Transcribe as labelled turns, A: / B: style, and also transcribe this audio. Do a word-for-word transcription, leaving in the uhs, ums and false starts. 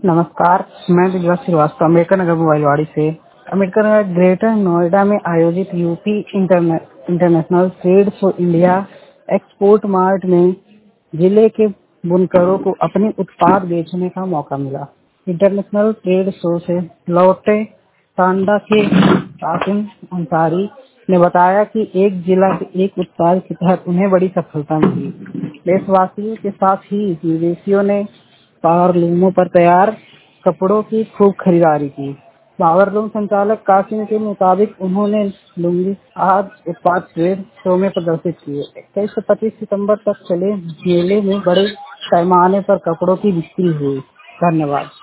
A: नमस्कार, मैं दिलवा श्रीवास्तव अम्बेडकर नगर मोबाइलवाड़ी से। अम्बेडकर नगर ग्रेटर नोएडा में आयोजित यूपी इंटरने, international trade for India export mart में जिले के बुनकरों को अपने उत्पाद बेचने का मौका मिला। इंटरनेशनल ट्रेड शो से लौटे टांडा के कासिम अंसारी ने बताया कि एक जिला के एक उत्पाद के तहत उन्हें बड़ी सफलता मिली। देशवासियों के साथ ही विदेशियों ने पावर लूमों पर तैयार कपड़ों की खूब खरीदारी की। पावर लूम संचालक कासिम के मुताबिक उन्होंने लुंगी आज उत्पाद ट्रेड शो में प्रदर्शित किए। इक्कीस से पच्चीस सितंबर तक चले मेले में बड़े पैमाने पर कपड़ों की बिक्री हुई। धन्यवाद।